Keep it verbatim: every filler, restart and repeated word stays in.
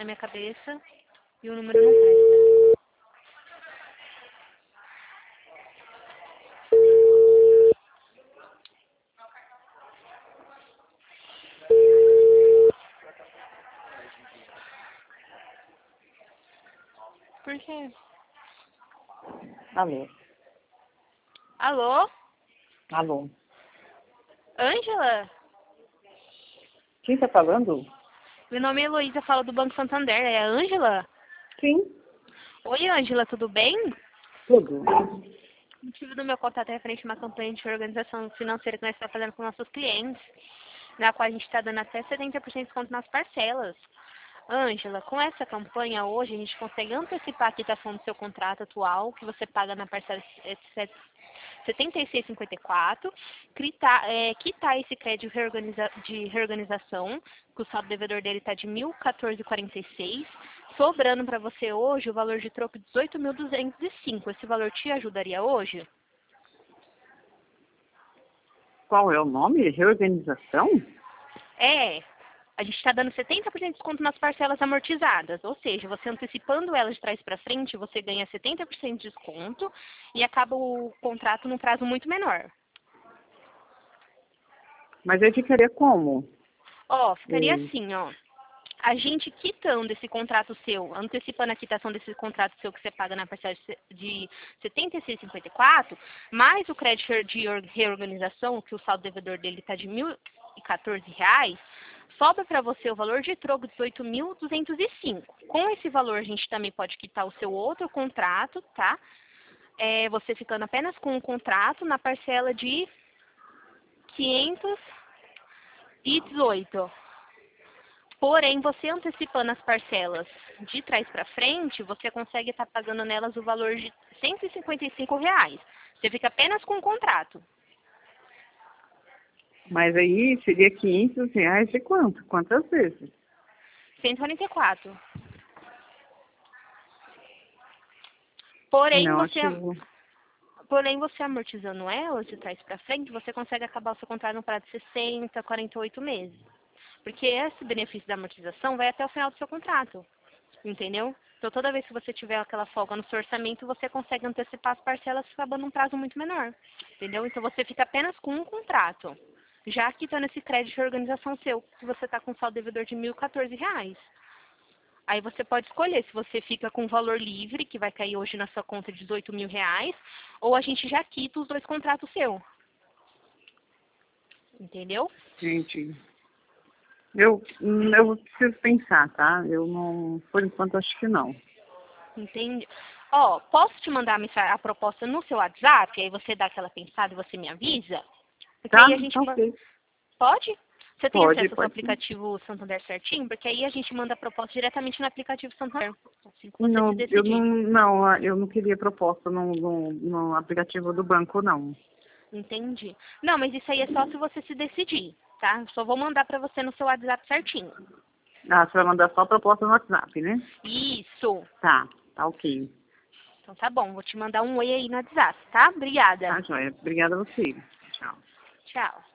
minha cabeça e o número não presta. Por quê? Alô? Alô? Alô? Ângela? Quem tá falando? Meu nome é Heloísa, falo do Banco Santander. É a Ângela? Sim. Oi, Ângela, tudo bem? Tudo. O motivo do meu contato é referente a uma campanha de organização financeira que nós estamos fazendo com nossos clientes, na qual a gente está dando até setenta por cento de desconto nas parcelas. Ângela, com essa campanha hoje a gente consegue antecipar a quitação do seu contrato atual, que você paga na parcela setenta e seis reais e cinquenta e quatro centavos, quitar, é, quitar esse crédito reorganiza, de reorganização, que o saldo devedor dele está de mil e quatorze reais e quarenta e seis centavos, sobrando para você hoje o valor de troco de dezoito mil duzentos e cinco. Esse valor te ajudaria hoje? Qual é o nome? Reorganização? É, a gente está dando setenta por cento de desconto nas parcelas amortizadas, ou seja, você antecipando elas de trás para frente, você ganha setenta por cento de desconto e acaba o contrato num prazo muito menor. Mas eu ficaria como? Ó, ficaria Hum. assim, ó. A gente quitando esse contrato seu, antecipando a quitação desse contrato seu que você paga na parcela de setenta e seis reais e cinquenta e quatro, mais o crédito de reorganização, que o saldo devedor dele está de mil e quatorze reais, sobra para você o valor de troco de dezoito mil duzentos e cinco. Com esse valor a gente também pode quitar o seu outro contrato, tá? É, você ficando apenas com um contrato na parcela de quinhentos e dezoito. Porém, você antecipando as parcelas de trás para frente, você consegue estar pagando nelas o valor de cento e cinquenta e cinco reais. Você fica apenas com o contrato. Mas aí seria quinhentos reais de quanto? Quantas vezes? cento e quarenta e quatro. Porém, Não, você, acho... porém, você amortizando elas de trás para frente, você consegue acabar o seu contrato no prazo de sessenta, quarenta e oito meses. Porque esse benefício da amortização vai até o final do seu contrato. Entendeu? Então, toda vez que você tiver aquela folga no seu orçamento, você consegue antecipar as parcelas acabando num prazo muito menor. Entendeu? Então, você fica apenas com um contrato. Já quitando esse crédito de organização seu, que você está com saldo devedor de mil e quatorze reais. Aí você pode escolher se você fica com valor livre, que vai cair hoje na sua conta de dezoito mil reais, ou a gente já quita os dois contratos seus. Entendeu? Gente, eu, eu preciso pensar, tá? Eu não... Por enquanto, acho que não. Entende? Ó, posso te mandar a, mensa- a proposta no seu WhatsApp, aí você dá aquela pensada e você me avisa? Porque Tá? aí a gente... ma- Ok. Pode? Você tem Pode, acesso ao seu pode sim. aplicativo Santander certinho? Porque aí a gente manda a proposta diretamente no aplicativo Santander, assim que você se Não, eu não, decidir. não, eu não queria proposta no, no, no aplicativo do banco, não. Entendi. Não, mas isso aí é só se você se decidir, tá? Só vou mandar pra você no seu WhatsApp certinho. Ah, você vai mandar só a proposta no WhatsApp, né? Isso. Tá, tá ok. Então tá bom, vou te mandar um oi aí no WhatsApp, tá? Obrigada. Tá, joia. Obrigada a você. Tchau. Tchau.